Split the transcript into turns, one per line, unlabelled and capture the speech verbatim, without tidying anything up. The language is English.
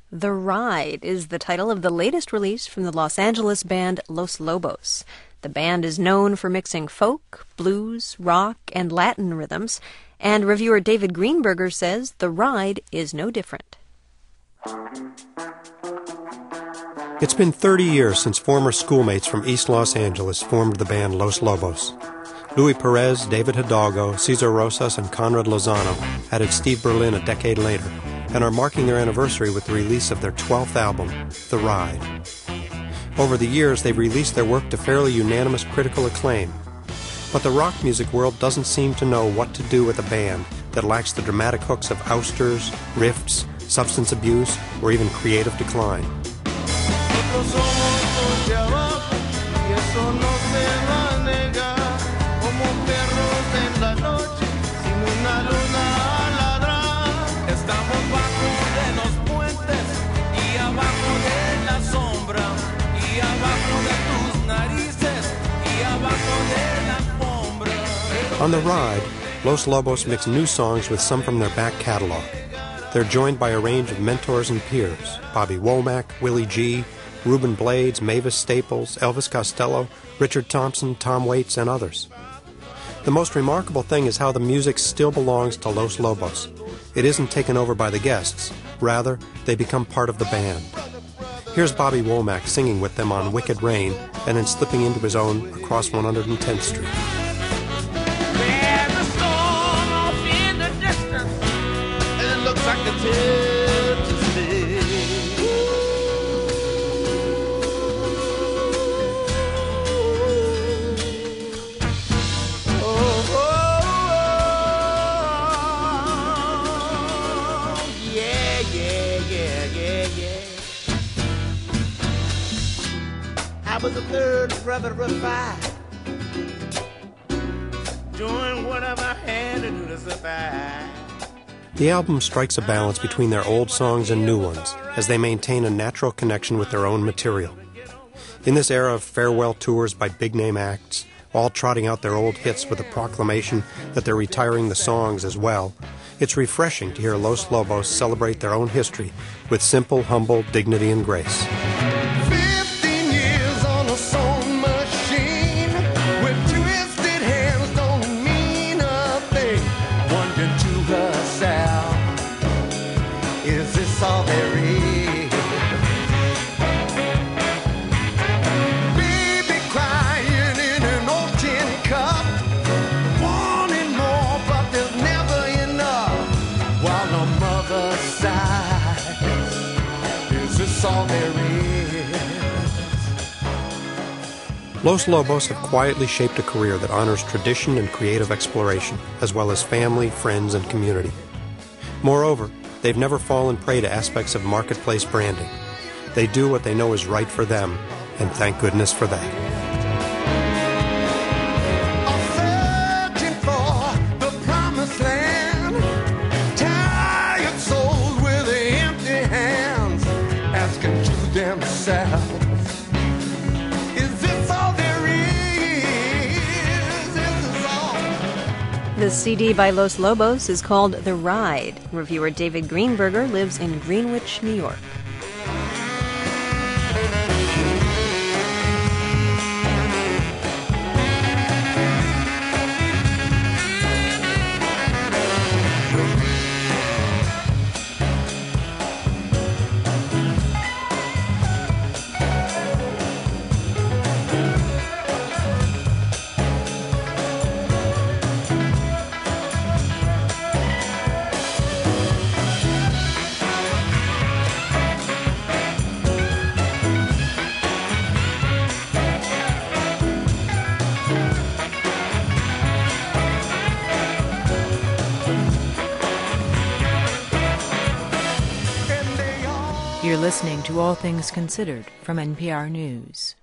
The Ride is the title of the latest release from the Los Angeles band Los Lobos. The band is known for mixing folk, blues, rock, and Latin rhythms, and reviewer David Greenberger says The Ride is no different.
It's been thirty years since former schoolmates from East Los Angeles formed the band Los Lobos. Luis Perez, David Hidalgo, Cesar Rosas, and Conrad Lozano added Steve Berlin a decade later and are marking their anniversary with the release of their twelfth album, The Ride. Over the years, they've released their work to fairly unanimous critical acclaim. But the rock music world doesn't seem to know what to do with a band that lacks the dramatic hooks of ousters, riffs, substance abuse, or even creative decline. On The Ride, Los Lobos mix new songs with some from their back catalog. They're joined by a range of mentors and peers: Bobby Womack, Willie G., Ruben Blades, Mavis Staples, Elvis Costello, Richard Thompson, Tom Waits, and others. The most remarkable thing is how the music still belongs to Los Lobos. It isn't taken over by the guests. Rather, they become part of the band. Here's Bobby Womack singing with them on Wicked Rain and then slipping into his own Across one hundred tenth Street.
Like the tip to spin. Oh, oh, oh, yeah, yeah, yeah, yeah, yeah. I was the third brother of five, doing whatever I had to do to survive.
The album strikes a balance between their old songs and new ones, as they maintain a natural connection with their own material. In this era of farewell tours by big-name acts, all trotting out their old hits with a proclamation that they're retiring the songs as well, it's refreshing to hear Los Lobos celebrate their own history with simple, humble dignity and grace.
Fifteen years on a sewing machine with twisted hands don't mean a thing. Wondering to herself, is this all there is? Baby crying in an old tin cup, wanting more, but there's never enough. While the mother sighs, is this all there is?
Los Lobos have quietly shaped a career that honors tradition and creative exploration, as well as family, friends, and community. Moreover, they've never fallen prey to aspects of marketplace branding. They do what they know is right for them, and thank goodness for that.
Searching for the promised land, tired souls with empty hands, asking to themselves, is this all there is? Is this all?
The C D by Los Lobos is called The Ride. Reviewer David Greenberger lives in Greenwich, New York.
You're listening to All Things Considered from N P R News.